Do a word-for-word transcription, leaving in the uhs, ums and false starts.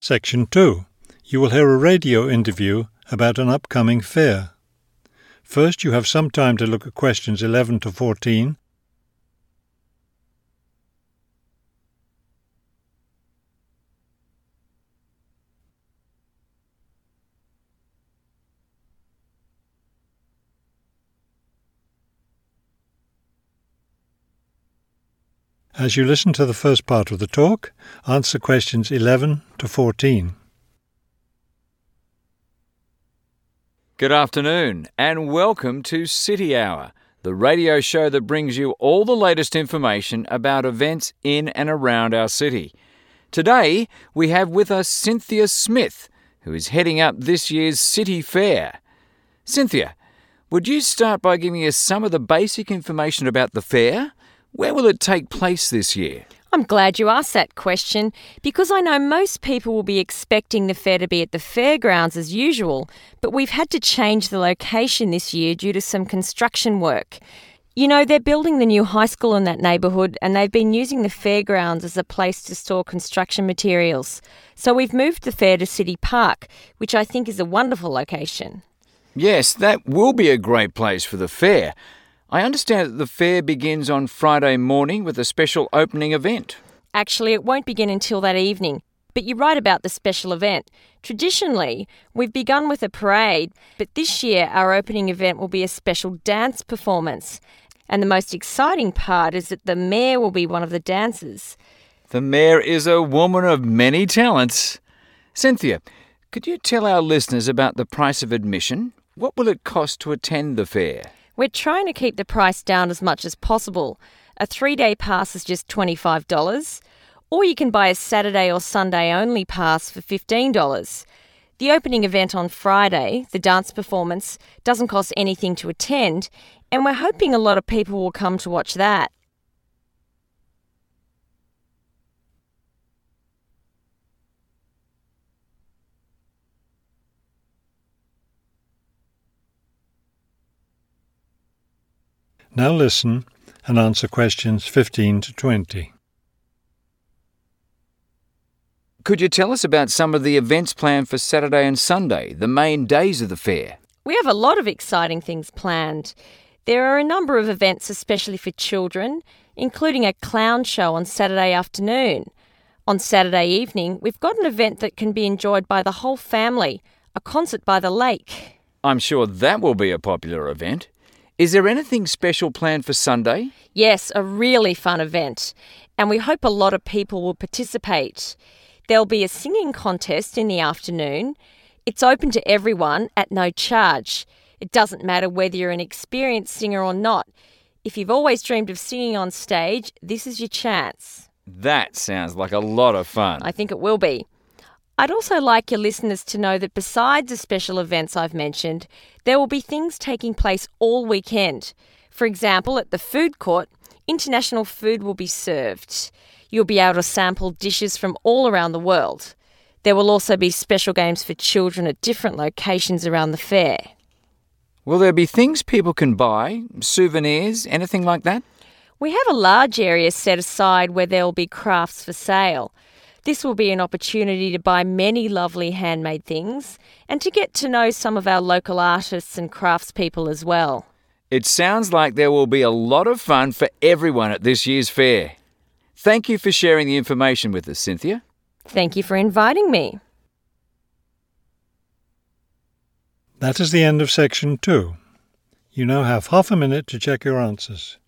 Section two. You will hear a radio interview about an upcoming fair. First, you have some time to look at questions eleven to fourteen. As you listen to the first part of the talk, answer questions eleven to fourteen. Good afternoon and welcome to City Hour, the radio show that brings you all the latest information about events in and around our city. Today we have with us Cynthia Smith, who is heading up this year's City Fair. Cynthia, would you start by giving us some of the basic information about the fair? Where will it take place this year? I'm glad you asked that question because I know most people will be expecting the fair to be at the fairgrounds as usual, but we've had to change the location this year due to some construction work. You know, they're building the new high school in that neighbourhood and they've been using the fairgrounds as a place to store construction materials. So we've moved the fair to City Park, which I think is a wonderful location. Yes, that will be a great place for the fair. I understand that the fair begins on Friday morning with a special opening event. Actually, it won't begin until that evening, but you're right about the special event. Traditionally, we've begun with a parade, but this year our opening event will be a special dance performance. And the most exciting part is that the mayor will be one of the dancers. The mayor is a woman of many talents. Cynthia, could you tell our listeners about the price of admission? What will it cost to attend the fair? We're trying to keep the price down as much as possible. A three-day pass is just twenty-five dollars, or you can buy a Saturday or Sunday only pass for fifteen dollars. The opening event on Friday, the dance performance, doesn't cost anything to attend, and we're hoping a lot of people will come to watch that. Now listen and answer questions fifteen to twenty. Could you tell us about some of the events planned for Saturday and Sunday, the main days of the fair? We have a lot of exciting things planned. There are a number of events especially for children, including a clown show on Saturday afternoon. On Saturday evening, we've got an event that can be enjoyed by the whole family, a concert by the lake. I'm sure that will be a popular event. Is there anything special planned for Sunday? Yes, a really fun event, and we hope a lot of people will participate. There'll be a singing contest in the afternoon. It's open to everyone at no charge. It doesn't matter whether you're an experienced singer or not. If you've always dreamed of singing on stage, this is your chance. That sounds like a lot of fun. I think it will be. I'd also like your listeners to know that besides the special events I've mentioned, there will be things taking place all weekend. For example, at the food court, international food will be served. You'll be able to sample dishes from all around the world. There will also be special games for children at different locations around the fair. Will there be things people can buy, souvenirs, anything like that? We have a large area set aside where there will be crafts for sale. This will be an opportunity to buy many lovely handmade things and to get to know some of our local artists and craftspeople as well. It sounds like there will be a lot of fun for everyone at this year's fair. Thank you for sharing the information with us, Cynthia. Thank you for inviting me. That is the end of section two. You now have half a minute to check your answers.